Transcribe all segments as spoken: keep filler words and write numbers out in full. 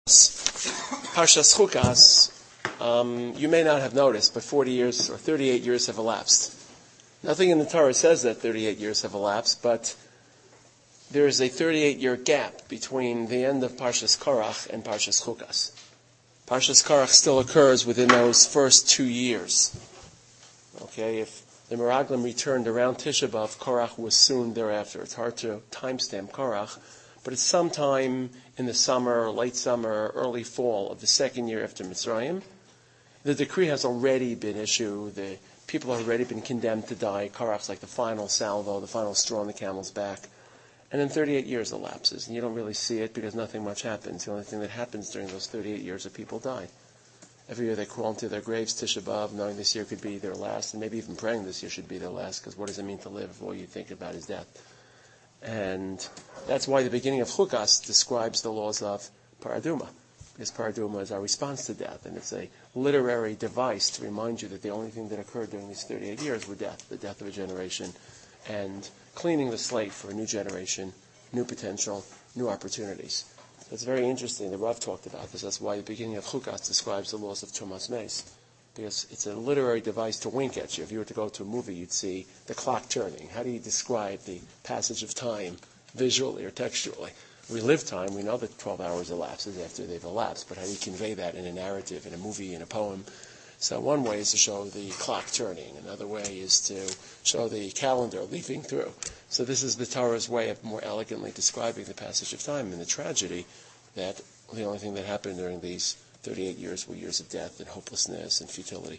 Parshas Chukas, um, you may not have noticed, but forty years or thirty-eight years have elapsed. Nothing in the Torah says that thirty-eight years have elapsed, but there is a thirty-eight year gap between the end of Parshas Korach and Parshas Chukas. Parshas Korach still occurs within those first two years. Okay, if the Meraglim returned around Tisha B'Av, Korach was soon thereafter. It's hard to timestamp Korach, but it's sometime in the summer, late summer, early fall of the second year after Mitzrayim. The decree has already been issued. The people have already been condemned to die. Korach's like the final salvo, the final straw on the camel's back. And then thirty-eight years elapses, and you don't really see it because nothing much happens. The only thing that happens during those thirty-eight years is people die. Every year they crawl into their graves, Tisha B'Av, knowing this year could be their last, and maybe even praying this year should be their last, because what does it mean to live if all you think about is death? And that's why the beginning of Chukas describes the laws of Paraduma, because Paraduma is our response to death, and it's a literary device to remind you that the only thing that occurred during these thirty-eight years were death, the death of a generation, and cleaning the slate for a new generation, new potential, new opportunities. It's very interesting. The Rav talked about this. That's why the beginning of Chukas describes the laws of Tumas Meis, because it's a literary device to wink at you. If you were to go to a movie, you'd see the clock turning. How do you describe the passage of time visually or textually? We live time. We know that twelve hours elapses after they've elapsed, but how do you convey that in a narrative, in a movie, in a poem? So one way is to show the clock turning. Another way is to show the calendar leaping through. So this is the Torah's way of more elegantly describing the passage of time and the tragedy that the only thing that happened during these thirty-eight years were years of death and hopelessness and futility.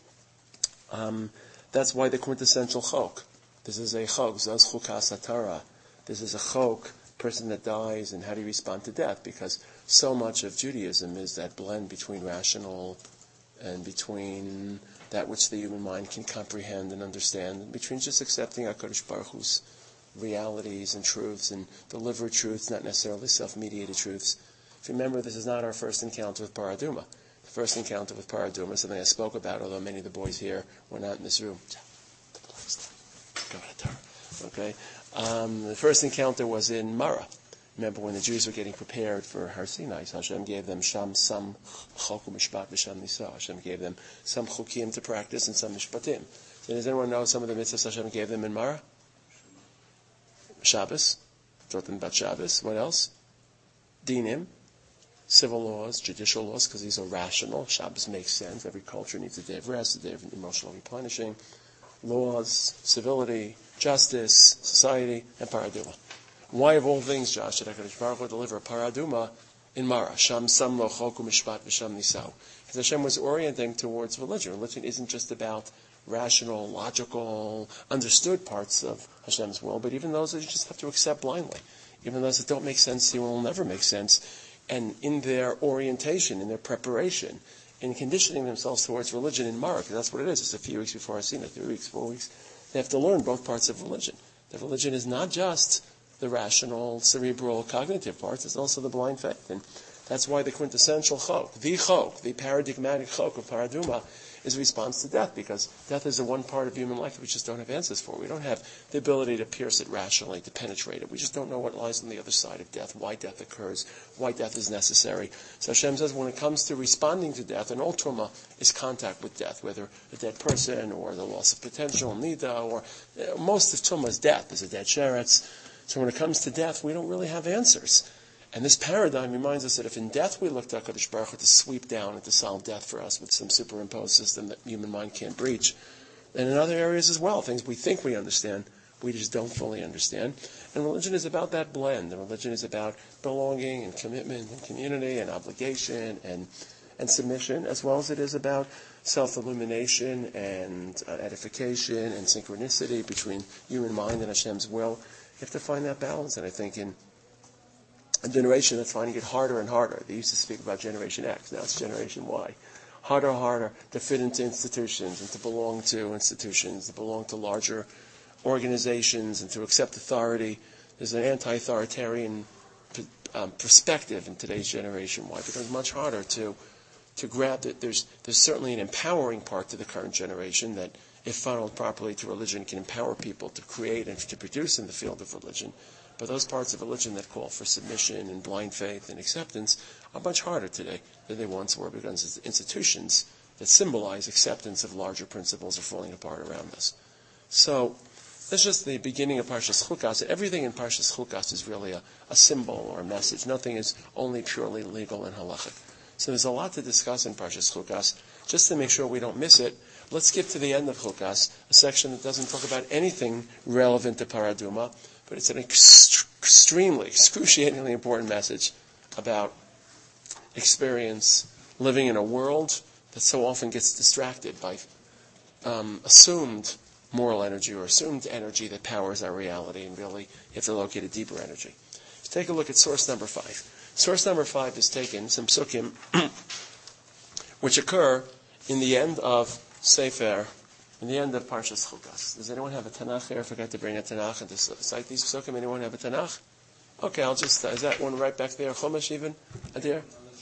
Um, that's why the quintessential chok. This is a chok, zos chukas hatara. This is a chok, person that dies, and how do you respond to death? Because so much of Judaism is that blend between rational and between that which the human mind can comprehend and understand, and between just accepting HaKadosh Baruch Hu's realities and truths and delivered truths, not necessarily self-mediated truths. If you remember, this is not our first encounter with Paraduma. The first encounter with Paraduma is something I spoke about, although many of the boys here were not in this room. Okay? Um, the first encounter was in Mara. Remember when the Jews were getting prepared for Har Sinai, so Hashem gave them sham some chok u'mishpat v'sham nisa. Hashem gave them some chukim to practice and some mishpatim. So does anyone know some of the mitzvahs Hashem gave them in Mara? Shabbos, taught them about Shabbos. What else? Dinim, civil laws, judicial laws, because these are rational. Shabbos makes sense. Every culture needs a day of rest, a day of emotional replenishing. Laws, civility, justice, society, and paraduma. Why of all things, Josh, did HaKadosh Baruch Hu deliver paraduma in Mara? Sham sam lo chok u'mishpat v'sham nisau. Because Hashem was orienting towards religion. Religion isn't just about rational, logical, understood parts of Hashem's will, but even those that you just have to accept blindly. Even those that don't make sense to you will never make sense. And in their orientation, in their preparation, in conditioning themselves towards religion in Mara, because that's what it is. It's a few weeks before Asina, three weeks, four weeks. They have to learn both parts of religion. That religion is not just the rational, cerebral, cognitive parts, it's also the blind faith. And that's why the quintessential chok, the chok, the paradigmatic chok of paraduma, is a response to death, because death is the one part of human life that we just don't have answers for. We don't have the ability to pierce it rationally, to penetrate it. We just don't know what lies on the other side of death, why death occurs, why death is necessary. So Hashem says when it comes to responding to death, and all trauma is contact with death, whether a dead person or the loss of potential, nida, or uh, most of trauma is death. There's a dead sheretz. So when it comes to death, we don't really have answers. And this paradigm reminds us that if in death we look to HaKadosh Baruch Hu to sweep down and to solve death for us with some superimposed system that human mind can't breach, then in other areas as well, things we think we understand, we just don't fully understand. And religion is about that blend. And religion is about belonging and commitment and community and obligation and and submission, as well as it is about self-illumination and uh, edification and synchronicity between human mind and Hashem's will. You have to find that balance, and I think in a generation that's finding it harder and harder. They used to speak about Generation X, now it's Generation Y. Harder and harder to fit into institutions and to belong to institutions, to belong to larger organizations and to accept authority. There's an anti-authoritarian um, perspective in today's Generation Y. It becomes much harder to to grab that. There's, there's certainly an empowering part to the current generation that, if funneled properly to religion, can empower people to create and to produce in the field of religion. But those parts of religion that call for submission and blind faith and acceptance are much harder today than they once were, because institutions that symbolize acceptance of larger principles are falling apart around us. So that's just the beginning of Parshas Chukas. Everything in Parshas Chukas is really a, a symbol or a message. Nothing is only purely legal and halachic. So there's a lot to discuss in Parshas Chukas. Just to make sure we don't miss it, let's skip to the end of Chukas, a section that doesn't talk about anything relevant to Paraduma, but it's an ext- extremely, excruciatingly important message about experience, living in a world that so often gets distracted by um, assumed moral energy or assumed energy that powers our reality, and really you have to locate a deeper energy. Let's take a look at source number five. Source number five is taken, some psukim, which occur in the end of Sefer, in the end of Parshas Chukas. Does anyone have a Tanakh here? I forgot to bring a Tanakh and to cite these psukim. Anyone have a Tanakh? Okay, I'll just, uh, is that one right back there? Chumash even? Adir?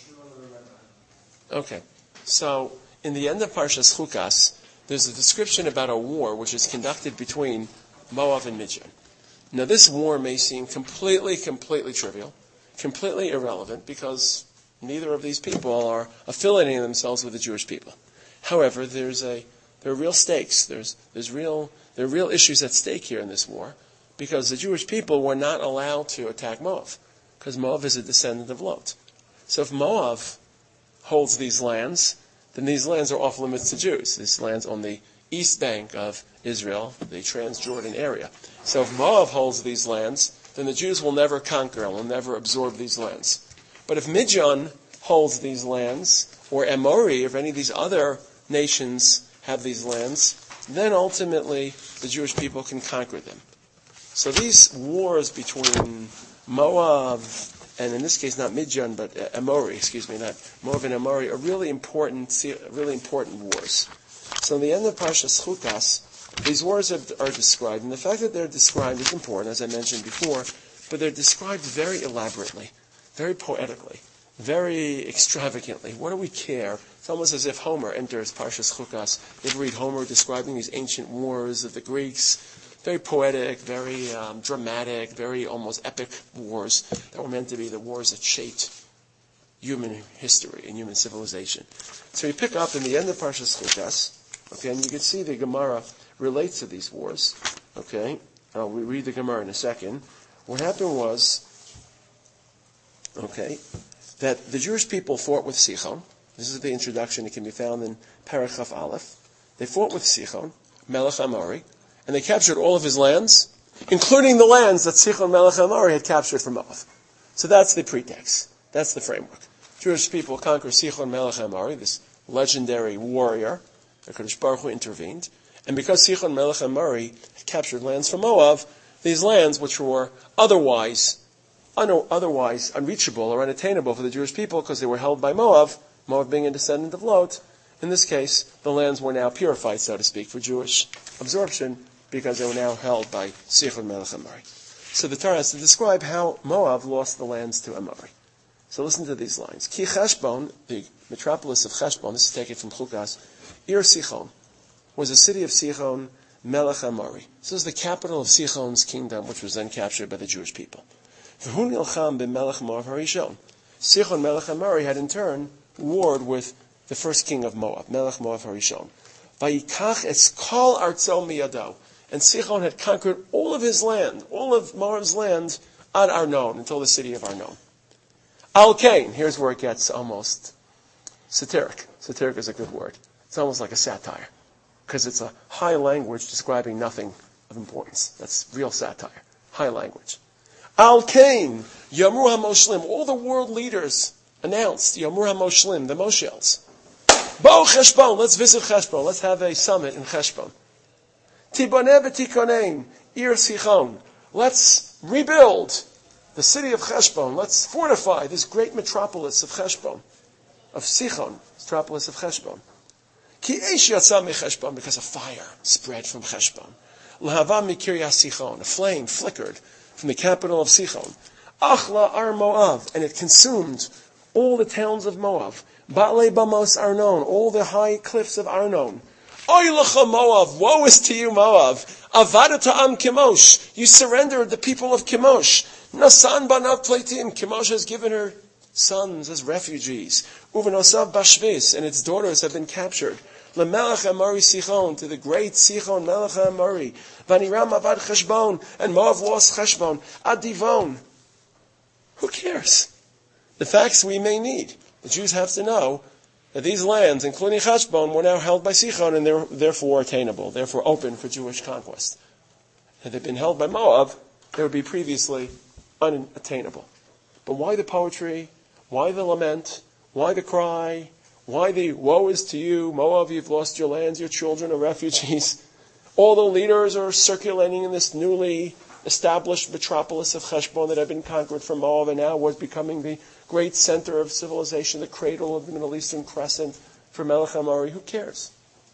Okay. So, in the end of Parshas Chukas, there's a description about a war which is conducted between Moab and Midian. Now, this war may seem completely, completely trivial, completely irrelevant, because neither of these people are affiliating themselves with the Jewish people. However, there's a there are real stakes. There's there's real there are real issues at stake here in this war, because the Jewish people were not allowed to attack Moab, because Moab is a descendant of Lot. So if Moab holds these lands, then these lands are off limits to Jews. These lands on the east bank of Israel, the Transjordan area. So if Moab holds these lands, then the Jews will never conquer and will never absorb these lands. But if Midian holds these lands, or Amori, if any of these other nations have these lands, then ultimately the Jewish people can conquer them. So these wars between Moab, and in this case not Midian, but Amori, excuse me, not Moab and Amori, are really important, really important wars. So in the end of Parshas Chukas, these wars are, are described, and the fact that they're described is important, as I mentioned before, but they're described very elaborately, very poetically, very extravagantly. What do we care? It's almost as if Homer enters Parshas Chukas. You ever read Homer describing these ancient wars of the Greeks? Very poetic, very um, dramatic, very almost epic wars that were meant to be the wars that shaped human history and human civilization. So you pick up in the end of Parshas Chukas, okay, and you can see the Gemara relates to these wars, okay? I'll read the Gemara in a second. What happened was, okay, that the Jewish people fought with Sichon. This is the introduction. It can be found in Parachaf Aleph. They fought with Sichon, Melech Amori, and they captured all of his lands, including the lands that Sichon Melech Amori had captured from Moab. So that's the pretext. That's the framework. Jewish people conquer Sichon Melech Amori, this legendary warrior. The Kadosh Baruch Hu intervened. And because Sichon Melech Amori had captured lands from Moab, these lands, which were otherwise un- otherwise unreachable or unattainable for the Jewish people because they were held by Moab, Moab being a descendant of Lot, in this case, the lands were now purified, so to speak, for Jewish absorption because they were now held by Sichon Melech Amori. So the Torah has to describe how Moab lost the lands to Amori. So listen to these lines. Ki Cheshbon, the metropolis of Cheshbon, this is taken from Chukas, Ir Sichon, was a city of Sichon, Melech Amori. This is the capital of Sichon's kingdom, which was then captured by the Jewish people. V'hu nilcham b'melech Moab harishon. Sichon Melech Amori had in turn warred with the first king of Moab, Melech Moab harishon. Vayikach es kol artzo miyado. And Sichon had conquered all of his land, all of Moab's land, ad Arnon, until the city of Arnon. Al Kain, here's where it gets almost satiric. Satiric is a good word. It's almost like a satire, because it's a high language describing nothing of importance. That's real satire. High language. Al Kain, Yamru HaMoshlim, all the world leaders announced, Yamru HaMoshlim, the Moshels. Bo Cheshbon, let's visit Cheshbon. Let's have a summit in Cheshbon. Tiboneh v'tikonein, Ir Sichon. Let's rebuild the city of Cheshbon. Let's fortify this great metropolis of Cheshbon, of Sichon, metropolis of Cheshbon. Ki eish yatsa mecheshbon, because a fire spread from Cheshbon. Lahava mikiryas Sichon, a flame flickered from the capital of Sichon. Achla ar Moab, and it consumed all the towns of Moab. Ba'le bamos Arnon, all the high cliffs of Arnon. Oy lecha Moav, woe is to you, Moab. Avadata am Kemosh, you surrendered the people of Kemosh. Nasan banav pleitim, Kemosh has given her sons as refugees. Uvenosav bashvis, and its daughters have been captured. Lemelech Amori Sichon, to the great Sichon, Melech Amori. Vaniram avad Cheshbon, and Moab lost Cheshbon. Adivon. Who cares? The facts we may need. The Jews have to know that these lands, including Cheshbon, were now held by Sichon and they're therefore attainable, therefore open for Jewish conquest. Had they been held by Moab, they would be previously unattainable. But why the poetry? Why the lament? Why the cry? Why the woe is to you, Moab, you've lost your lands, your children are refugees. All the leaders are circulating in this newly established metropolis of Cheshbon that had been conquered from Moab and now was becoming the great center of civilization, the cradle of the Middle Eastern crescent for Melech Amori. Who cares?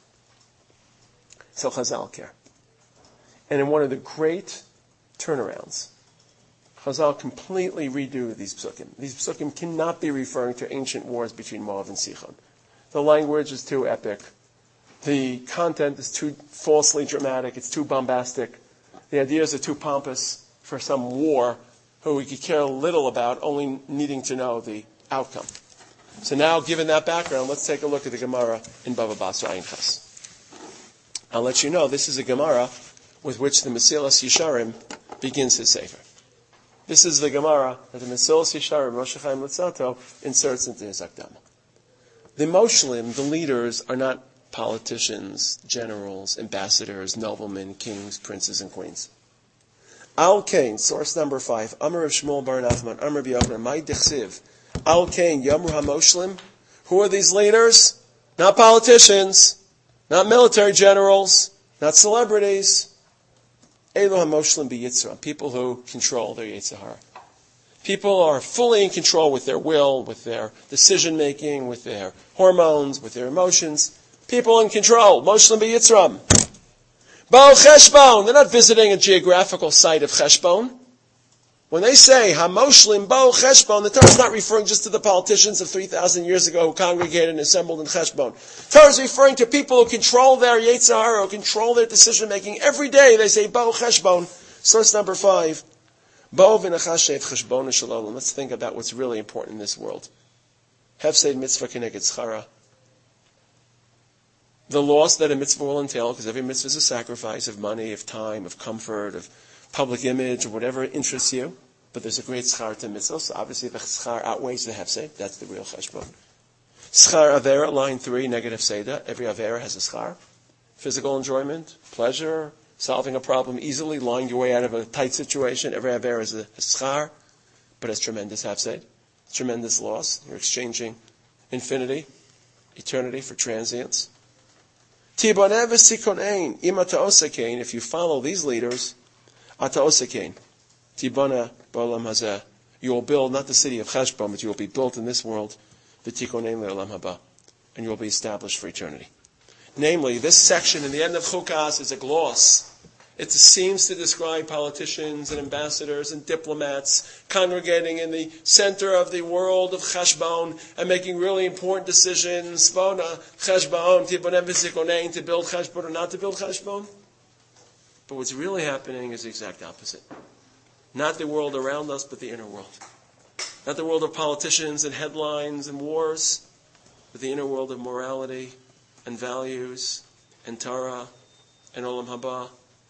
So Chazal care. And in one of the great turnarounds, Chazal completely redo these psukim. These psukim cannot be referring to ancient wars between Moab and Sichon. The language is too epic. The content is too falsely dramatic. It's too bombastic. The ideas are too pompous for some war who we could care little about, only needing to know the outcome. So now, given that background, let's take a look at the Gemara in Bava Basra Ayin Ches. I'll let you know this is a Gemara with which the Mesilas Yesharim begins his sefer. This is the Gemara that the Mesilas Yesharim, Moshe Chaim Luzzatto, inserts into his Akdama. The Moshlim, the leaders, are not politicians, generals, ambassadors, noblemen, kings, princes, and queens. Al Kain, source number five, Amar of Shmuel bar Nachman, Amar b'Yochanan, Mai Dichsiv, Al Kain, Yamru HaMoshlim. Who are these leaders? Not politicians, not military generals, not celebrities. Elu HaMoshlim b'Yitzra, people who control their Yetzer Hara. People are fully in control with their will, with their decision-making, with their hormones, with their emotions. People in control. Moshlim b'Yitzram. Baal Cheshbon. They're not visiting a geographical site of Cheshbon. When they say, HaMoshlim Baal Cheshbon, the Torah is not referring just to the politicians of three thousand years ago who congregated and assembled in Cheshbon. The Torah is referring to people who control their Yetzer Hara, who control their decision-making. Every day they say, Baal Cheshbon. Source number five. Bo v'nachashev cheshbon shalom. Let's think about what's really important in this world. Hefsed mitzvah keneged schara. The loss that a mitzvah will entail, because every mitzvah is a sacrifice of money, of time, of comfort, of public image, or whatever interests you. But there's a great schar to mitzvah, so obviously the schar outweighs the hefsed. That's the real cheshbon. Schar avera, line three, negative seda. Every avera has a schar. Physical enjoyment, pleasure, solving a problem easily, lying your way out of a tight situation. Every avera is a, a schar, but it's tremendous hefsed, tremendous loss. You're exchanging infinity, eternity for transience. Tiboneh v'sikonein, im ata osekain, if you follow these leaders, ata osekain, tiboneh b'olam hazeh, you will build not the city of Cheshbon, but you will be built in this world, v'tikonein le'olam haba, and you will be established for eternity. Namely, this section in the end of Chukas is a gloss. It seems to describe politicians and ambassadors and diplomats congregating in the center of the world of Cheshbon and making really important decisions. Bona Cheshbon, Tibonem v'sikonein, to build Cheshbon or not to build Cheshbon. But what's really happening is the exact opposite. Not the world around us, but the inner world. Not the world of politicians and headlines and wars, but the inner world of morality and values and Torah and Olam Haba.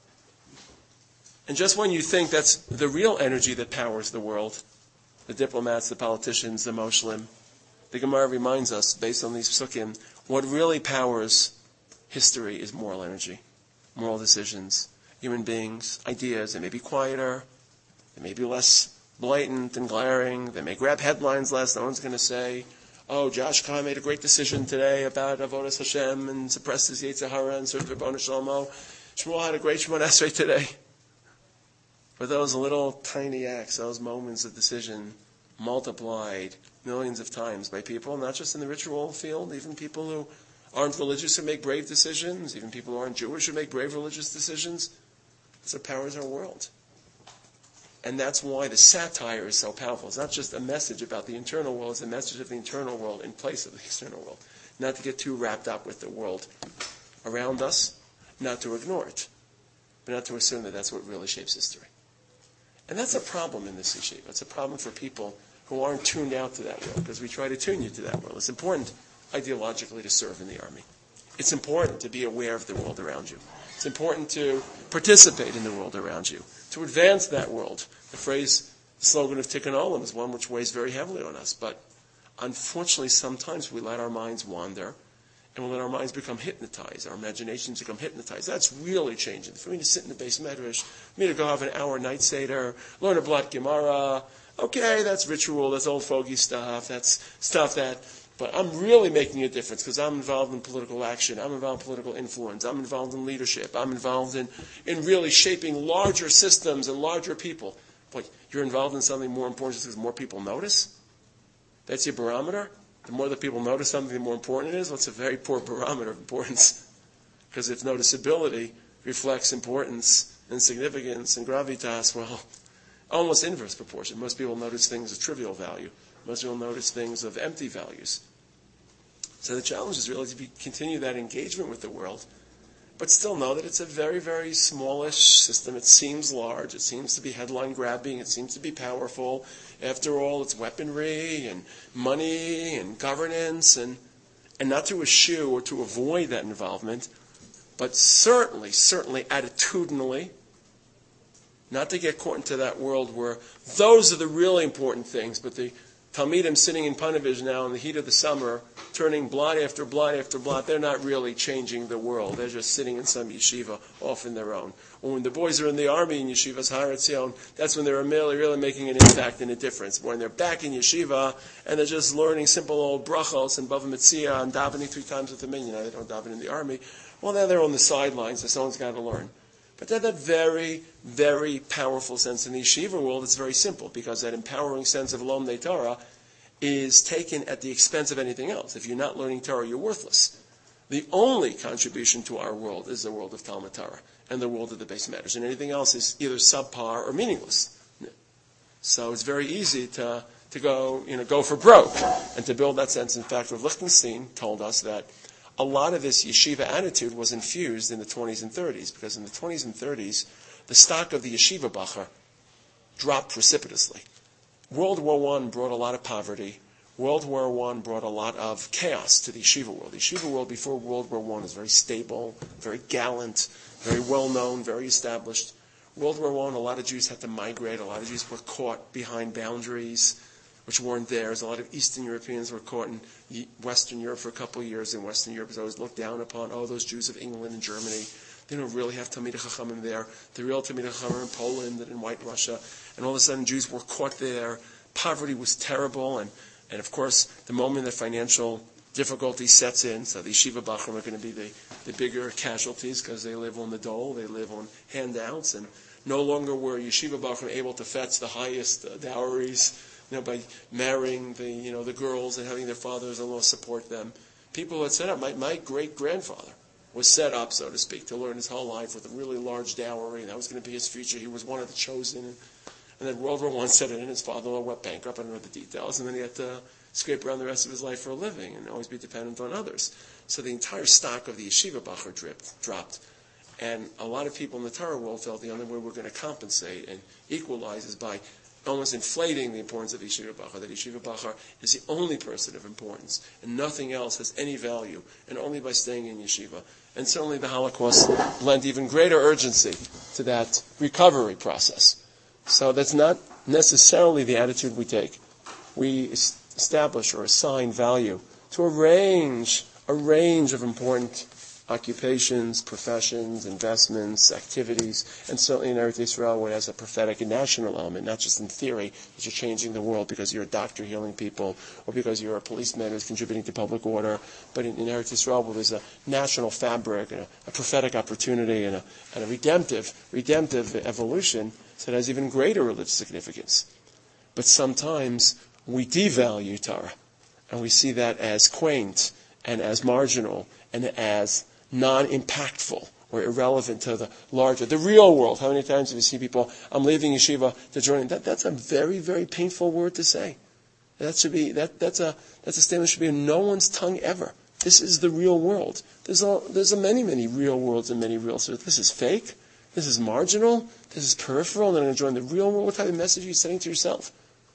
And just when you think that's the real energy that powers the world, the diplomats, the politicians, the Moshlim, the Gemara reminds us, based on these psukim, what really powers history is moral energy, moral decisions, human beings, ideas. They may be quieter, they may be less blatant and glaring, they may grab headlines less. No one's going to say, oh, Josh Kahn made a great decision today about Avodas Hashem and suppressed his Yetzer Hara and served Ribono Shlomo. Shmuel had a great Shemon Esrei today. But those little tiny acts, those moments of decision, multiplied millions of times by people, not just in the ritual field, even people who aren't religious who make brave decisions, even people who aren't Jewish who make brave religious decisions. That's what powers our world. And that's why the satire is so powerful. It's not just a message about the internal world, it's a message of the internal world in place of the external world. Not to get too wrapped up with the world around us, not to ignore it, but not to assume that that's what really shapes history. And that's a problem in this yeshiva. It's a problem for people who aren't tuned out to that world, because we try to tune you to that world. It's important ideologically to serve in the army. It's important to be aware of the world around you. It's important to participate in the world around you, to advance that world. The phrase, the slogan of Tikkun Olam is one which weighs very heavily on us, but unfortunately sometimes we let our minds wander, and we let our minds become hypnotized, our imaginations become hypnotized. That's really changing. For me to sit in the base medrash, for me to go have an hour night seder, learn a Blat Gemara, okay, that's ritual, that's old fogey stuff, that's stuff that, but I'm really making a difference because I'm involved in political action, I'm involved in political influence, I'm involved in leadership, I'm involved in, in really shaping larger systems and larger people. But you're involved in something more important just because more people notice? That's your barometer? The more that people notice something, the more important it is? Well, it's a very poor barometer of importance. Because if noticeability reflects importance and significance and gravitas, well, almost inverse proportion. Most people notice things of trivial value. Most people notice things of empty values. So the challenge is really to be, continue that engagement with the world, but still know that it's a very, very smallish system. It seems large. It seems to be headline-grabbing. It seems to be powerful. After all, it's weaponry and money and governance, and and not to eschew or to avoid that involvement, but certainly, certainly attitudinally, not to get caught into that world where those are the really important things, but the Talmidim sitting in Panovich now in the heat of the summer, turning blot after blot after blot, they're not really changing the world. They're just sitting in some yeshiva off in their own. Or when the boys are in the army in yeshivas Har Etzion, that's when they're really, really making an impact and a difference. When they're back in yeshiva and they're just learning simple old brachos and Bava Metzia and davening three times with the minyan. Now they don't daven in the army. Well, now they're on the sidelines, so someone's got to learn. But that, that very, very powerful sense in the yeshiva world, it's very simple, because that empowering sense of Lomdei Torah is taken at the expense of anything else. If you're not learning Torah, you're worthless. The only contribution to our world is the world of Talmud Torah and the world of the base matters, and anything else is either subpar or meaningless. So it's very easy to to go, you know, go for broke and to build that sense. In fact, Rav Lichtenstein told us that a lot of this yeshiva attitude was infused in the twenties and thirties, because in the twenties and thirties, the stock of the yeshiva bacher dropped precipitously. World War One brought a lot of poverty. World War One brought a lot of chaos to the yeshiva world. The yeshiva world before World War One was very stable, very gallant, very well-known, very established. World War One, a lot of Jews had to migrate. A lot of Jews were caught behind boundaries which weren't theirs. A lot of Eastern Europeans were caught in Western Europe for a couple of years, and Western Europe was always looked down upon. Oh, those Jews of England and Germany, they don't really have Talmidei Chachamim there. The real Talmidei Chachamim are in Poland and in White Russia. And all of a sudden, Jews were caught there. Poverty was terrible, and, and of course, the moment that financial difficulty sets in, so the yeshiva bachrim are going to be the, the bigger casualties, because they live on the dole, they live on handouts, and no longer were yeshiva bachrim able to fetch the highest uh, dowries, you know, by marrying the, you know, the girls and having their fathers-in-law support them. People had set up. My, my great-grandfather was set up, so to speak, to learn his whole life with a really large dowry, and that was going to be his future. He was one of the chosen. And, and then World War One set in, and his father-in-law went bankrupt. I don't know the details. And then he had to scrape around the rest of his life for a living and always be dependent on others. So the entire stock of the yeshiva bacher dripped, dropped. And a lot of people in the Torah world felt the only way we're going to compensate and equalize is by almost inflating the importance of yeshiva bacher, that yeshiva bacher is the only person of importance, and nothing else has any value, and only by staying in yeshiva. And certainly the Holocaust lent even greater urgency to that recovery process. So that's not necessarily the attitude we take. We establish or assign value to a range, a range of important occupations, professions, investments, activities, and certainly in Eretz Yisrael where it has a prophetic and national element, not just in theory that you're changing the world because you're a doctor healing people or because you're a policeman who's contributing to public order, but in, in Eretz Yisrael where there's a national fabric and a, a prophetic opportunity and a, and a redemptive, redemptive evolution, so it has even greater religious significance. But sometimes we devalue Torah, and we see that as quaint and as marginal and as non-impactful or irrelevant to the larger, the real world. How many times have you seen people, I'm leaving yeshiva to join? That, that's a very, very painful word to say. That should be, that, that's a, that's a statement that should be on no one's tongue ever. This is the real world. There's a, there's a many, many real worlds and many real services. This is fake. This is marginal. This is peripheral. And then I'm going to join the real world. What type of message are you sending to yourself?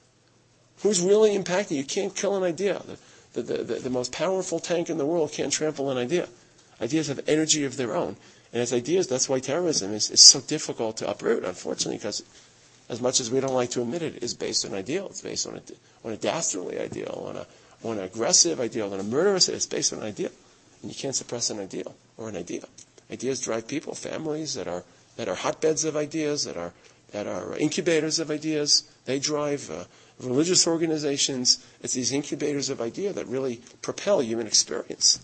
Who's really impacting? You can't kill an idea. The, the, the, the most powerful tank in the world can't trample an idea. Ideas have energy of their own. And as ideas, that's why terrorism is, is so difficult to uproot, unfortunately, because as much as we don't like to admit it, it is based on ideal. It's based on a, on a dastardly ideal, on, a, on an aggressive ideal, on a murderous. It's based on an ideal. And you can't suppress an ideal or an idea. Ideas drive people, families that are that are hotbeds of ideas, that are that are incubators of ideas. They drive uh, religious organizations. It's these incubators of idea that really propel human experience.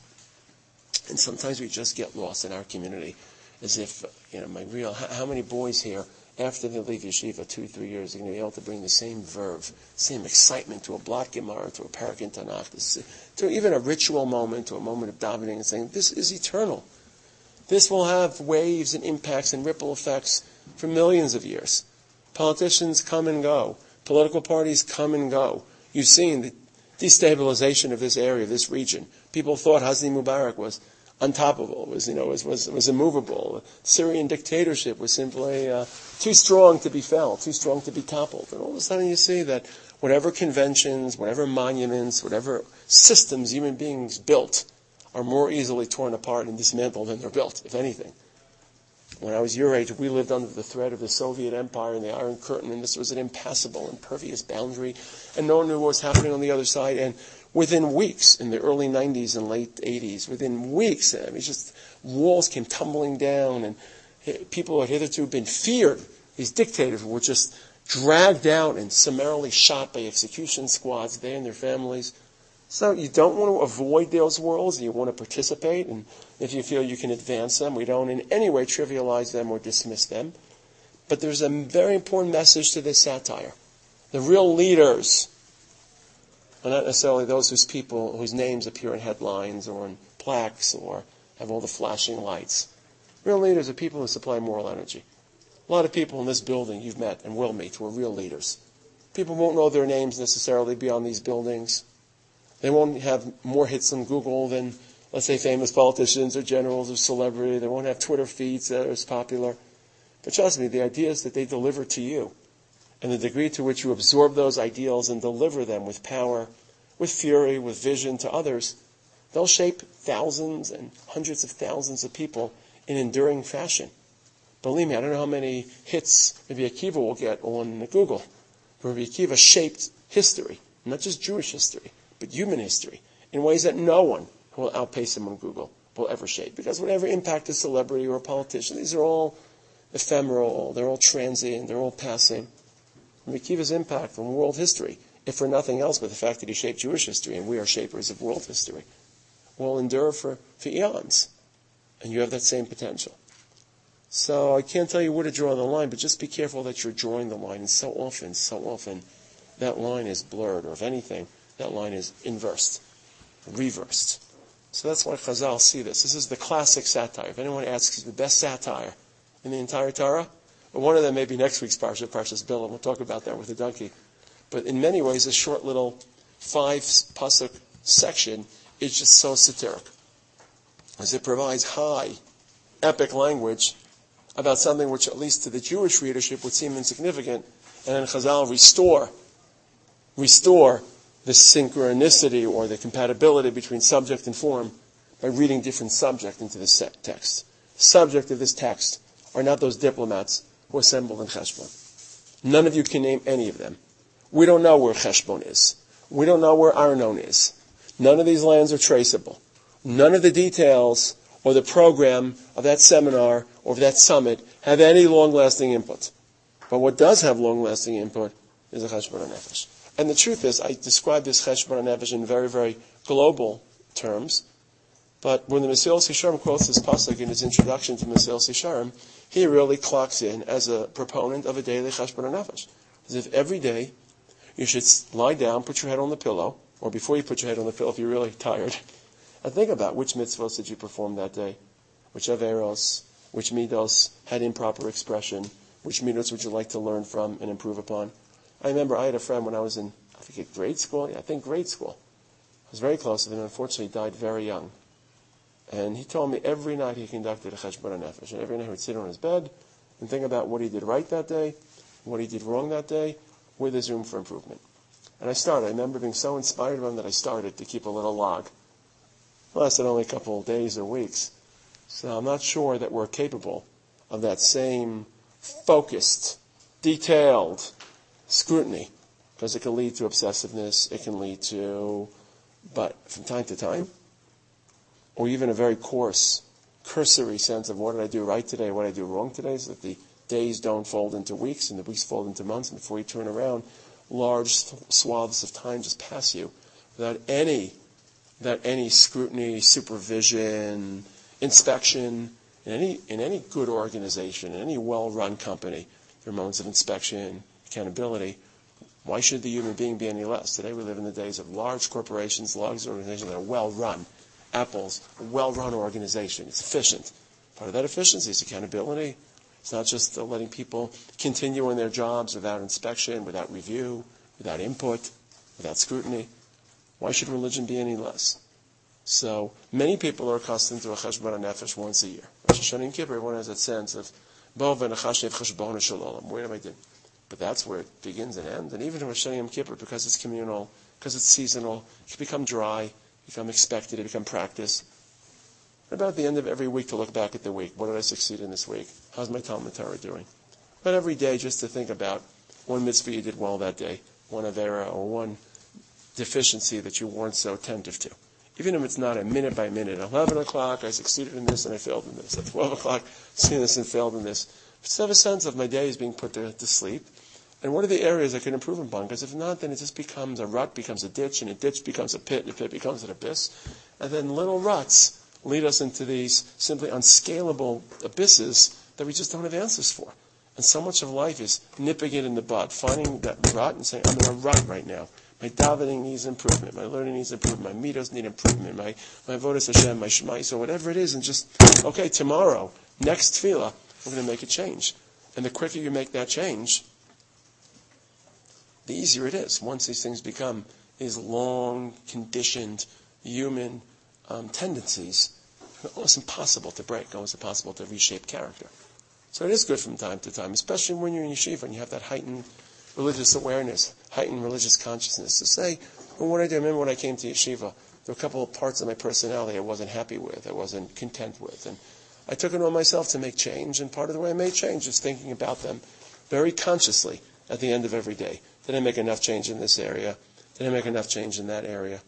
And sometimes we just get lost in our community, as if, you know, my real, how, how many boys here, after they leave yeshiva two, three years, are going to be able to bring the same verve, same excitement to a Blat Gemara, to a Parak in Tanakh, to, to even a ritual moment, to a moment of davening and saying, this is eternal. This will have waves and impacts and ripple effects for millions of years. Politicians come and go. Political parties come and go. You've seen the destabilization of this area, this region. People thought Hosni Mubarak was untoppable, was, you know, was, was, was immovable. Syrian dictatorship was simply uh, too strong to be felled, too strong to be toppled. And all of a sudden you see that whatever conventions, whatever monuments, whatever systems human beings built are more easily torn apart and dismantled than they're built, if anything. When I was your age, we lived under the threat of the Soviet Empire and the Iron Curtain, and this was an impassable, impervious boundary, and no one knew what was happening on the other side. And within weeks, in the early nineties and late eighties, within weeks, I mean, just walls came tumbling down, and people who had hitherto been feared, these dictators, were just dragged out and summarily shot by execution squads, they and their families. So you don't want to avoid those worlds. You want to participate, and if you feel you can advance them, we don't in any way trivialize them or dismiss them. But there's a very important message to this satire. The real leaders are not necessarily those whose people, whose names appear in headlines or in plaques or have all the flashing lights. Real leaders are people who supply moral energy. A lot of people in this building you've met and will meet who are real leaders. People won't know their names necessarily beyond these buildings. They won't have more hits on Google than, let's say, famous politicians or generals or celebrity. They won't have Twitter feeds that are as popular. But trust me, the ideas that they deliver to you and the degree to which you absorb those ideals and deliver them with power, with fury, with vision to others, they'll shape thousands and hundreds of thousands of people in enduring fashion. Believe me, I don't know how many hits Rabbi Akiva will get on Google. Rabbi Akiva shaped history, not just Jewish history, but human history, in ways that no one who will outpace him on Google will ever shape. Because whatever impact a celebrity or a politician, these are all ephemeral, they're all transient, they're all passing. Rabbi Akiva's impact on world history, if for nothing else but the fact that he shaped Jewish history, and we are shapers of world history, will endure for, for eons. And you have that same potential. So I can't tell you where to draw the line, but just be careful that you're drawing the line. And so often, so often, that line is blurred, or if anything, that line is inversed, reversed. So that's why Chazal see this. This is the classic satire. If anyone asks, is the best satire in the entire Torah? Well, one of them may be next week's Parsha, Parshas Bilam. We'll talk about that with the donkey. But in many ways, this short little five-pasuk section is just so satiric, as it provides high, epic language about something which, at least to the Jewish readership, would seem insignificant, and then Chazal restore, restore the synchronicity or the compatibility between subject and form by reading different subject into this text. The subject of this text are not those diplomats who assembled in Cheshbon. None of you can name any of them. We don't know where Cheshbon is. We don't know where Arnon is. None of these lands are traceable. None of the details or the program of that seminar or of that summit have any long-lasting input. But what does have long-lasting input is a Cheshbon HaNefesh. And the truth is, I describe this Cheshbon HaNefesh in very, very global terms. But when the Mesilas Yesharim quotes this pasuk in his introduction to Mesilas Yesharim, he really clocks in as a proponent of a daily Cheshbon HaNefesh. As if every day you should lie down, put your head on the pillow, or before you put your head on the pillow if you're really tired, and think about which mitzvahs did you perform that day, which averos, which midos had improper expression, which midos would you like to learn from and improve upon. I remember I had a friend when I was in, I think, grade school. Yeah, I think grade school. I was very close to him. Unfortunately, he died very young. And he told me every night he conducted a cheshbon nefesh. And every night he would sit on his bed and think about what he did right that day, what he did wrong that day, where there's room for improvement. And I started. I remember being so inspired by him that I started to keep a little log. It lasted only a couple of days or weeks. So I'm not sure that we're capable of that same focused, detailed scrutiny, because it can lead to obsessiveness, it can lead to, but from time to time, or even a very coarse, cursory sense of what did I do right today, what did I do wrong today, so that the days don't fold into weeks and the weeks fold into months, and before you turn around, large swaths of time just pass you without any, without any scrutiny, supervision, inspection. In any, in any good organization, in any well-run company, there are moments of inspection, accountability. Why should the human being be any less? Today we live in the days of large corporations, large organizations that are well-run. Apple's a well-run organization. It's efficient. Part of that efficiency is accountability. It's not just uh, letting people continue in their jobs without inspection, without review, without input, without scrutiny. Why should religion be any less? So many people are accustomed to a cheshbon nefesh once a year. Rosh Hashanah and Kippur, everyone has that sense of, bo v'nachashev cheshbon shalom. Where did I do? But that's where it begins and ends. And even in Rosh Hashanah and Kippur, because it's communal, because it's seasonal, it can become dry, become expected, it become practice. What about at the end of every week to look back at the week? What did I succeed in this week? How's my Talmud Torah doing? But every day just to think about one mitzvah you did well that day, one avera, or one deficiency that you weren't so attentive to. Even if it's not a minute by minute. At eleven o'clock, I succeeded in this and I failed in this. At twelve o'clock, I succeeded in this and failed in this. Just have a sense of my day is being put to, to sleep. And what are the areas I can improve upon? Because if not, then it just becomes a rut, becomes a ditch, and a ditch becomes a pit, and a pit becomes an abyss. And then little ruts lead us into these simply unscalable abysses that we just don't have answers for. And so much of life is nipping it in the bud, finding that rut and saying, I'm in a rut right now. My davening needs improvement. My learning needs improvement. My midos need improvement. My my avodas Hashem, my shmais, or whatever it is, and just, okay, tomorrow, next tefillah, we're going to make a change. And the quicker you make that change, the easier it is. Once these things become these long, conditioned, human um, tendencies, almost impossible to break, almost impossible to reshape character. So it is good from time to time, especially when you're in yeshiva and you have that heightened religious awareness, heightened religious consciousness, to say, well, what I did, I remember when I came to yeshiva, there were a couple of parts of my personality I wasn't happy with, I wasn't content with, and I took it on myself to make change, and part of the way I made change is thinking about them very consciously at the end of every day. Did I make enough change in this area? Did I make enough change in that area?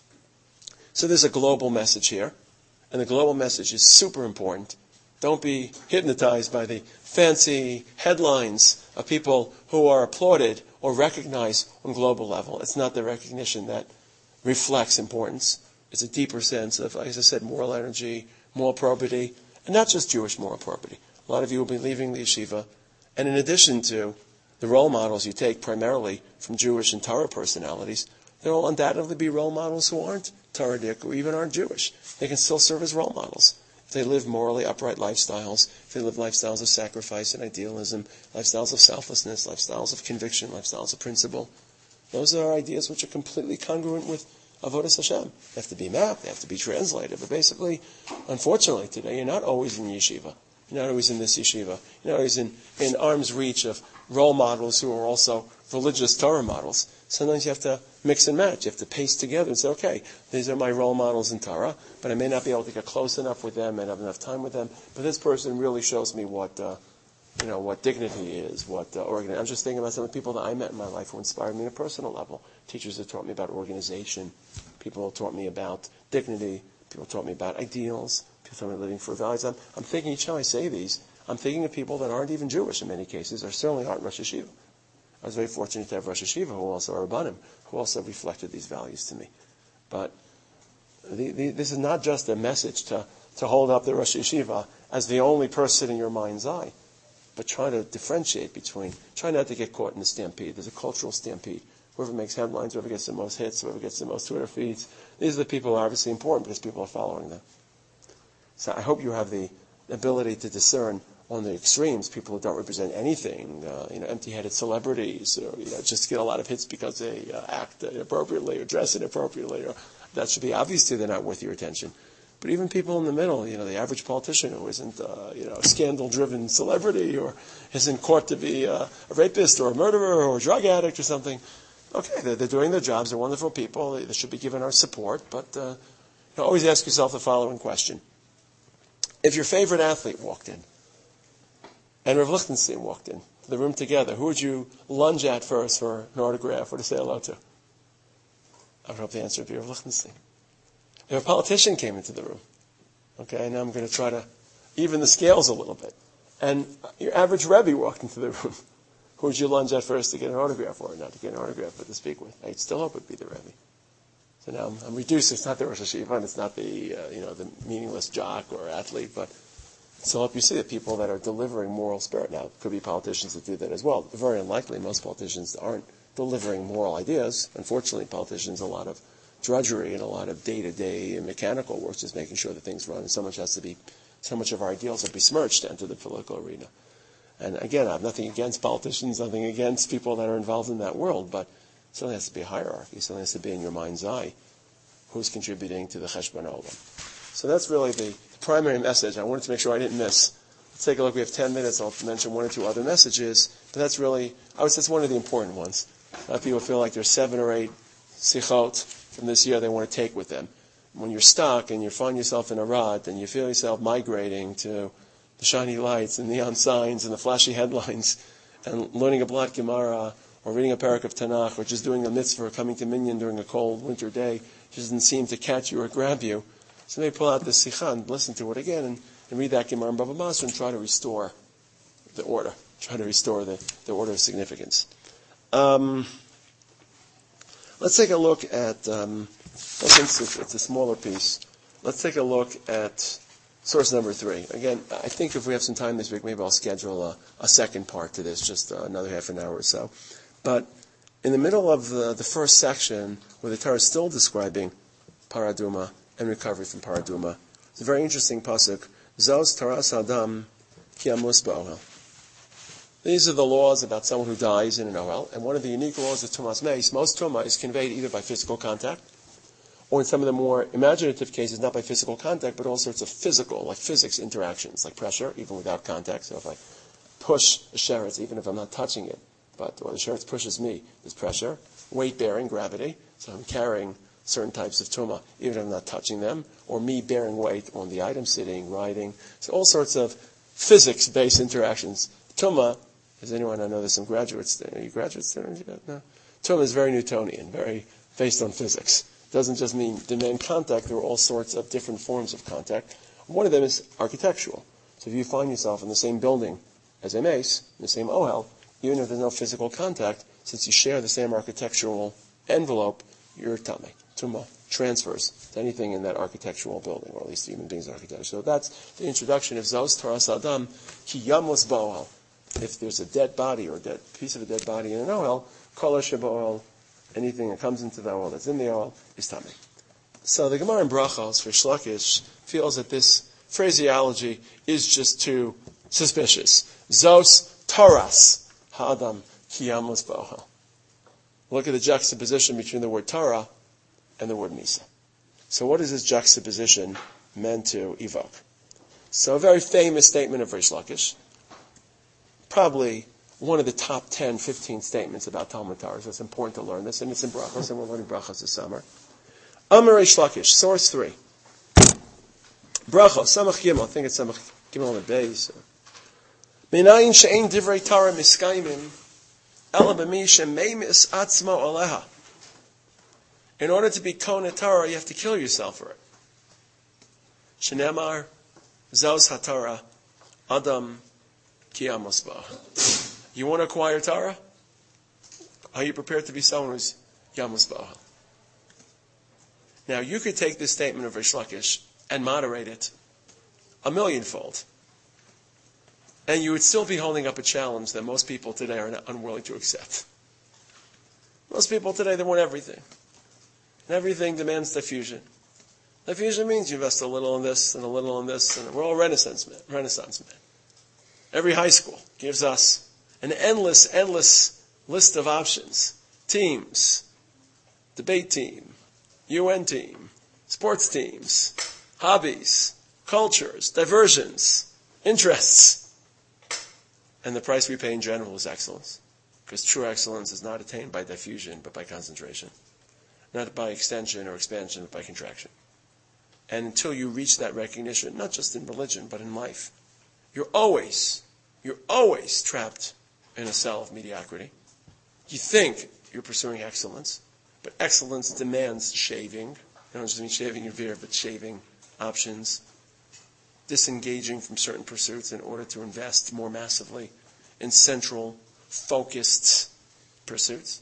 So there's a global message here, and the global message is super important. Don't be hypnotized by the fancy headlines of people who are applauded or recognized on global level. It's not the recognition that reflects importance. It's a deeper sense of, as I said, moral energy, moral probity, and not just Jewish moral probity. A lot of you will be leaving the yeshiva, and in addition to the role models you take primarily from Jewish and Torah personalities, there will undoubtedly be role models who aren't Torah-dic or even aren't Jewish. They can still serve as role models. If they live morally upright lifestyles, if they live lifestyles of sacrifice and idealism, lifestyles of selflessness, lifestyles of conviction, lifestyles of principle, those are ideas which are completely congruent with Avodas Hashem. They have to be mapped, they have to be translated, but basically, unfortunately today, you're not always in yeshiva. You're not always in this yeshiva. You're not always in, in arm's reach of role models who are also religious Torah models. Sometimes you have to mix and match. You have to paste together and say, okay, these are my role models in Torah, but I may not be able to get close enough with them and have enough time with them. But this person really shows me what, uh, you know, what dignity is, what uh, organ. I'm just thinking about some of the people that I met in my life who inspired me on a personal level. Teachers that taught me about organization. People who taught me about dignity. People taught me about ideals. People taught me living for values. I'm, I'm thinking each time I say these, I'm thinking of people that aren't even Jewish in many cases, or certainly aren't Rosh Hashiva. I was very fortunate to have Rosh Hashiva, who also are Rabbanim, who also reflected these values to me. But the, the, this is not just a message to, to hold up the Rosh Hashiva as the only person in your mind's eye, but try to differentiate between, try not to get caught in the stampede. There's a cultural stampede. Whoever makes headlines, whoever gets the most hits, whoever gets the most Twitter feeds, these are the people who are obviously important because people are following them. So I hope you have the ability to discern on the extremes, people who don't represent anything, uh, you know, empty-headed celebrities, or you know, just get a lot of hits because they uh, act inappropriately or dress inappropriately, or that should be obvious to you they're not worth your attention. But even people in the middle, you know, the average politician who isn't, uh, you know, a scandal-driven celebrity or isn't caught to be uh, a rapist or a murderer or a drug addict or something, okay, they're, they're doing their jobs. They're wonderful people. They, they should be given our support. But uh, you know, always ask yourself the following question. If your favorite athlete walked in and Rav Lichtenstein walked in to the room together, who would you lunge at first for an autograph or to say hello to? I would hope the answer would be Rav Lichtenstein. If a politician came into the room, okay, now I'm going to try to even the scales a little bit, and your average Rebbe walked into the room, who would you lunge at first to get an autograph, or not to get an autograph, but to speak with? I'd still hope it would be the Rebbe. So now I'm, I'm reduced. It's not the Rosh Hashiva, and it's not the uh, you know the meaningless jock or athlete, but so help you see that people that are delivering moral spirit. Now, it could be politicians that do that as well. Very unlikely. Most politicians aren't delivering moral ideas. Unfortunately, politicians a lot of drudgery and a lot of day-to-day and mechanical work, just making sure that things run. And so much has to be, so much of our ideals are besmirched to enter the political arena. And again, I have nothing against politicians, nothing against people that are involved in that world, but it certainly has to be a hierarchy. It certainly has to be in your mind's eye who's contributing to the Cheshbon Olam. So that's really the primary message. I wanted to make sure I didn't miss. Let's take a look. We have ten minutes. I'll mention one or two other messages, but that's really, I would say, it's one of the important ones. A lot of people feel like there's seven or eight sichot from this year they want to take with them. When you're stuck and you find yourself in a rut and you feel yourself migrating to the shiny lights and neon signs and the flashy headlines and learning a Blat Gemara or reading a parak of Tanakh or just doing a mitzvah or coming to Minyan during a cold winter day just doesn't seem to catch you or grab you. So maybe pull out the Sikha and listen to it again and, and read that Gemara in Bava Basra and try to restore the order, try to restore the, the order of significance. Um, let's take a look at, um, since it's a smaller piece, let's take a look at source number three. Again, I think if we have some time this week, maybe I'll schedule a, a second part to this, just uh, another half an hour or so. But in the middle of the, the first section, where the Torah is still describing paraduma and recovery from paraduma, it's a very interesting pasuk. Zos taras adam ki amus ba'ohel. These are the laws about someone who dies in an ohel, and one of the unique laws of tumas meis, most tumah is conveyed either by physical contact, or in some of the more imaginative cases, not by physical contact, but all sorts of physical, like physics interactions, like pressure, even without contact. So if I push a sheretz, even if I'm not touching it, but or the sheretz pushes me, there's pressure, weight bearing, gravity. So I'm carrying certain types of tumah, even if I'm not touching them, or me bearing weight on the item, sitting, riding. So all sorts of physics-based interactions. Tumah, does anyone I know there's some graduates there? Are you graduates there? No. Tumah is very Newtonian, very based on physics. It doesn't just mean demand contact. There are all sorts of different forms of contact. One of them is architectural. So if you find yourself in the same building as a mace, in the same ohel, even if there's no physical contact, since you share the same architectural envelope, you're tumah. Tumah transfers to anything in that architectural building, or at least human beings' architecture. So that's the introduction of Zos Taras Adam Ki Yamos Bo'el. If there's a dead body or a dead piece of a dead body in an ohel, Kol Sheba'el, anything that comes into the ohel that's in the ohel is tamei. So the Gemara in Brachos for Shlakish feels that this phraseology is just too suspicious. Zos Taras Ha'adam Ki Yamos Bo'el. Look at the juxtaposition between the word Torah and the word Misa. So what is this juxtaposition meant to evoke? So a very famous statement of Rish Lakish, probably one of the top ten, fifteen statements about Talmud Torah. So it's important to learn this, and it's in Brachos, and we're learning Brachos this summer. Amar Rish Lakish, source three. Brachos, Samach Gimel, I think it's Samach Gimel on the base. Minayin she'ein divrei Torah miskaimim, ela b'mi she'meimis atzmo aleha. In order to be Kona Torah, you have to kill yourself for it. Shenemar, Zos HaTorah, Adam Ki Amos Ba'ohel. You want to acquire Torah? Are you prepared to be someone who's Yamos Ba'ohel? Now, you could take this statement of Rish Lakish and moderate it a millionfold, and you would still be holding up a challenge that most people today are not unwilling to accept. Most people today, they want everything. And everything demands diffusion. Diffusion means you invest a little in this and a little in this, and we're all Renaissance men. Renaissance men. Every high school gives us an endless, endless list of options. Teams, debate team, U N team, sports teams, hobbies, cultures, diversions, interests. And the price we pay in general is excellence. Because true excellence is not attained by diffusion, but by concentration. Not by extension or expansion, but by contraction. And until you reach that recognition, not just in religion, but in life, you're always, you're always trapped in a cell of mediocrity. You think you're pursuing excellence, but excellence demands shaving. I don't just mean shaving your beard, but shaving options. Disengaging from certain pursuits in order to invest more massively in central, focused pursuits.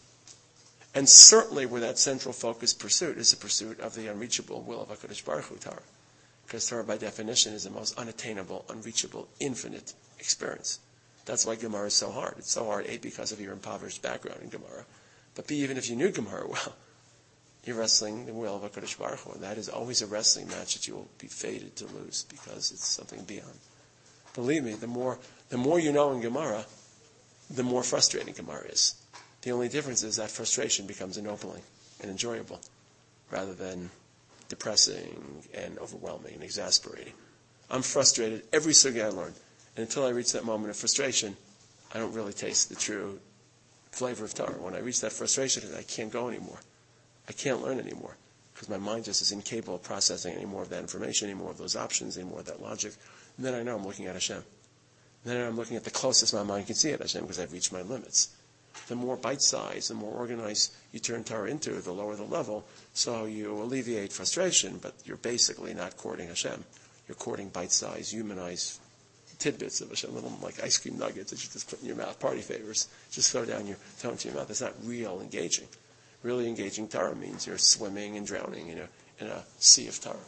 And certainly where that central focused pursuit is the pursuit of the unreachable will of HaKadosh Baruch Hu, Torah. Because Torah, by definition, is the most unattainable, unreachable, infinite experience. That's why Gemara is so hard. It's so hard, A, because of your impoverished background in Gemara, but B, even if you knew Gemara well, you're wrestling the will of HaKadosh Baruch Hu, and that is always a wrestling match that you will be fated to lose because it's something beyond. Believe me, the more the more you know in Gemara, the more frustrating Gemara is. The only difference is that frustration becomes ennobling and enjoyable, rather than depressing and overwhelming and exasperating. I'm frustrated every sugi I learn, and until I reach that moment of frustration, I don't really taste the true flavor of Torah. When I reach that frustration, I can't go anymore. I can't learn anymore because my mind just is incapable of processing any more of that information, any more of those options, any more of that logic. And then I know I'm looking at Hashem. And then I know I'm looking at the closest my mind can see at Hashem because I've reached my limits. The more bite-sized, the more organized you turn Torah into, the lower the level. So you alleviate frustration, but you're basically not courting Hashem. You're courting bite-sized, humanized tidbits of Hashem, little like ice cream nuggets that you just put in your mouth, party favors, just throw down your tongue to your mouth. That's not real engaging. Really engaging Torah means you're swimming and drowning in a, in a sea of Torah.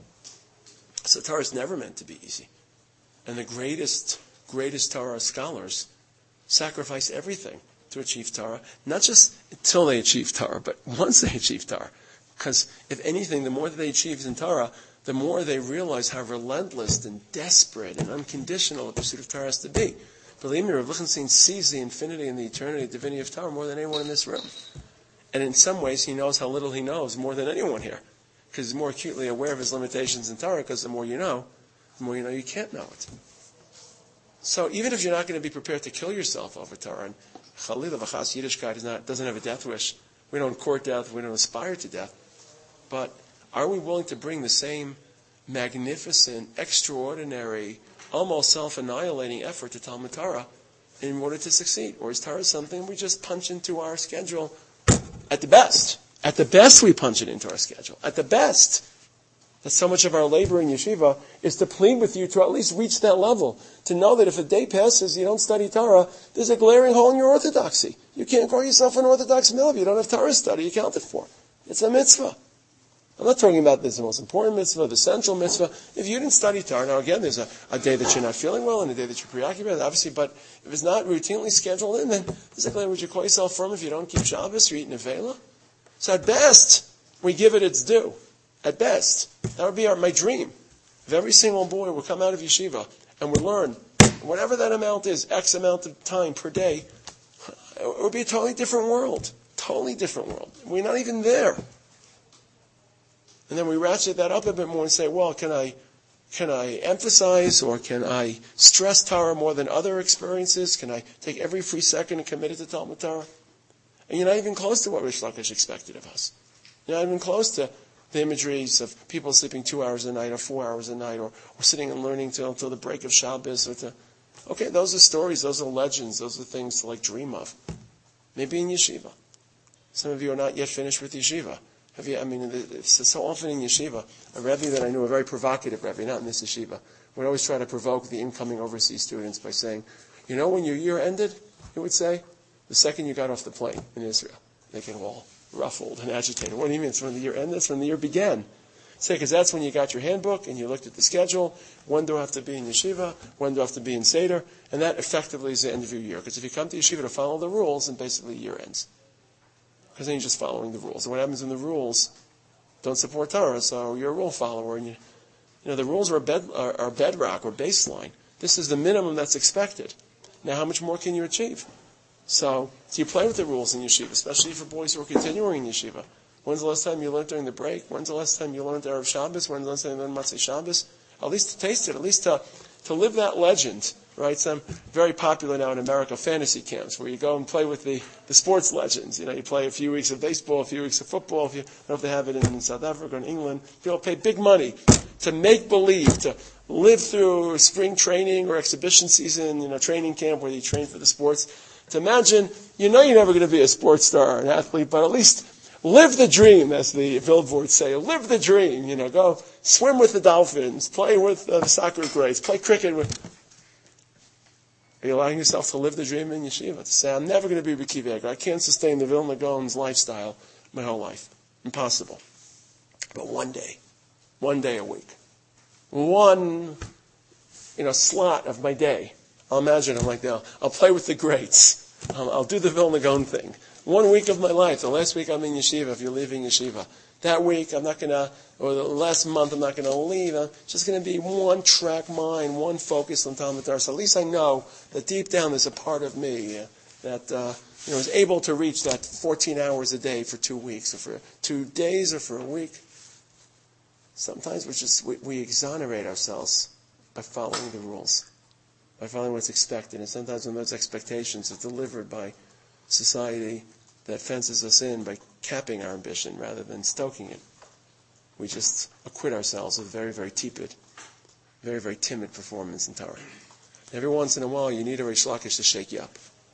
So Torah is never meant to be easy. And the greatest, greatest Torah scholars sacrifice everything to achieve Torah, not just until they achieve Torah, but once they achieve Torah. Because if anything, the more that they achieve in Torah, the more they realize how relentless and desperate and unconditional the pursuit of Torah has to be. Believe me, Rav Lichtenstein sees the infinity and the eternity, divinity of Torah more than anyone in this room. And in some ways, he knows how little he knows more than anyone here. Because he's more acutely aware of his limitations in Torah, because the more you know, the more you know you can't know it. So even if you're not going to be prepared to kill yourself over Torah, and Chalila V'chas, Yiddishkeit is not, doesn't have a death wish. We don't court death, we don't aspire to death. But are we willing to bring the same magnificent, extraordinary, almost self-annihilating effort to Talmud Torah in order to succeed? Or is Torah something we just punch into our schedule at the best? At the best we punch it into our schedule. At the best. That so much of our labor in yeshiva is to plead with you to at least reach that level. To know that if a day passes you don't study Torah, there's a glaring hole in your orthodoxy. You can't call yourself an Orthodox Milv. You don't have Torah study accounted for. It's a mitzvah. I'm not talking about this the most important mitzvah, the central mitzvah. If you didn't study Torah, now again, there's a, a day that you're not feeling well and a day that you're preoccupied, obviously, but if it's not routinely scheduled in, then physically, would you call yourself firm if you don't keep Shabbos or eat Nevela? So at best, we give it its due. At best. That would be our, my dream. If every single boy would come out of yeshiva and would learn whatever that amount is, X amount of time per day, it would be a totally different world. Totally different world. We're not even there. And then we ratchet that up a bit more and say, well, can I can I emphasize or can I stress Torah more than other experiences? Can I take every free second and commit it to Talmud Torah? And you're not even close to what Rish Lakish expected of us. You're not even close to the imageries of people sleeping two hours a night or four hours a night or, or sitting and learning till, till the break of Shabbos. Or to, okay, those are stories, those are legends, those are things to like dream of. Maybe in yeshiva. Some of you are not yet finished with yeshiva. Have you, I mean, it's so often in yeshiva, a Rebbe that I knew, a very provocative Rebbe, not in this yeshiva, would always try to provoke the incoming overseas students by saying, you know when your year ended, he would say, the second you got off the plane in Israel. They get all ruffled and agitated. What do you mean? It's when the year ended? It's when the year began. Say, because that's when you got your handbook and you looked at the schedule. When do I have to be in yeshiva? When do I have to be in Seder? And that effectively is the end of your year. Because if you come to yeshiva to follow the rules, then basically year ends. Because then you're just following the rules. And what happens when the rules don't support Torah? So you're a rule follower. And you, you know, the rules are, a bed, are, are bedrock or baseline. This is the minimum that's expected. Now, how much more can you achieve? So, so you play with the rules in yeshiva, especially for boys who are continuing in yeshiva. When's the last time you learned during the break? When's the last time you learned Erev Shabbos? When's the last time you learned Matzah Shabbos? At least to taste it, at least to, to live that legend, right? Some very popular now in America, fantasy camps, where you go and play with the, the sports legends. You know, you play a few weeks of baseball, a few weeks of football. If you I don't know if they have it in, in South Africa or in England. People pay big money to make believe, to live through spring training or exhibition season, you know, training camp where you train for the sports. To imagine, you know you're never going to be a sports star or an athlete, but at least live the dream, as the billboards say. Live the dream, you know, go swim with the dolphins, play with uh, the soccer greats, play cricket with... Are you allowing yourself to live the dream in yeshiva? To say, I'm never going to be a Kiva Eger. I can't sustain the Vilna Gaon's lifestyle my whole life. Impossible. But one day, one day a week, one, you know, slot of my day, I'll imagine I'm like, that. I'll, I'll play with the greats. I'll, I'll do the Vilna Gaon thing. One week of my life, the last week I'm in yeshiva, if you're leaving yeshiva, that week I'm not going to, or the last month I'm not going to leave. I'm just going to be one track mind, one focus on Talmud Torah. So at least I know that deep down there's a part of me uh, that uh, you know is able to reach that fourteen hours a day for two weeks, or for two days, or for a week. Sometimes we just we, we exonerate ourselves by following the rules, by following what's expected, and sometimes when those expectations are delivered by society that fences us in by capping our ambition rather than stoking it, we just acquit ourselves of very, very tepid, very, very timid performance in Torah. Every once in a while, you need a Reish Lakish to shake you up,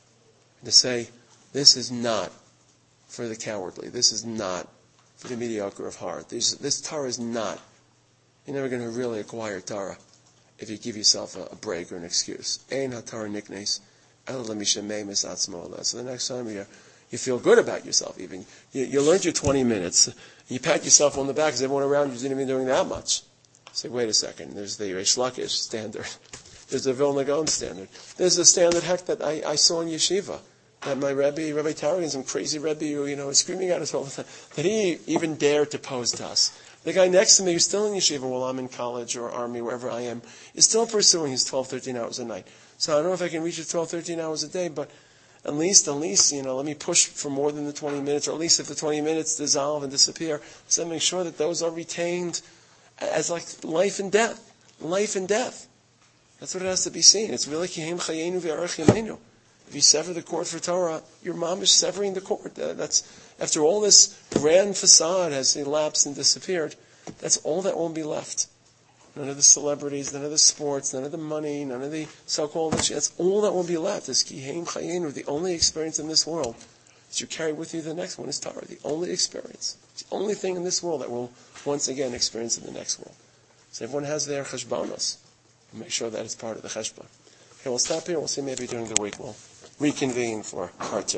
to say, this is not for the cowardly. This is not for the mediocre of heart. This, this Torah is not. You're never going to really acquire Torah if you give yourself a, a break or an excuse. Ein ha-Torah niknes, el lemishamei misatzmo. So the next time you you feel good about yourself, even you, you learned your twenty minutes. You pat yourself on the back because everyone around you isn't even doing that much. Say, wait a second. There's the Reish Lakish standard. There's the Vilna Gaon standard. There's the standard heck that I, I saw in yeshiva. That my Rebbe, Rebbe Taragin, some crazy Rebbe who, you know, was screaming at us all the time, that he even dared to pose to us. The guy next to me who's still in yeshiva while I'm in college or army, wherever I am, is still pursuing his twelve, thirteen hours a night. So I don't know if I can reach it twelve, thirteen hours a day, but at least, at least, you know, let me push for more than the twenty minutes, or at least if the twenty minutes dissolve and disappear, so make sure that those are retained as like life and death. Life and death. That's what it has to be seen. It's really kihem chayenu v'arach yameinu. If you sever the cord for Torah, your mom is severing the cord. That's, after all this grand facade has elapsed and disappeared, that's all that won't be left. None of the celebrities, none of the sports, none of the money, none of the so-called... That's all that will be left. Is kihem chayenu. The only experience in this world that you carry with you the next one is Torah. The only experience. It's the only thing in this world that we'll once again experience in the next world. So everyone has their cheshbonos. Make sure that it's part of the cheshbon. Okay, we'll stop here. We'll see maybe during the week we'll reconvene for part two.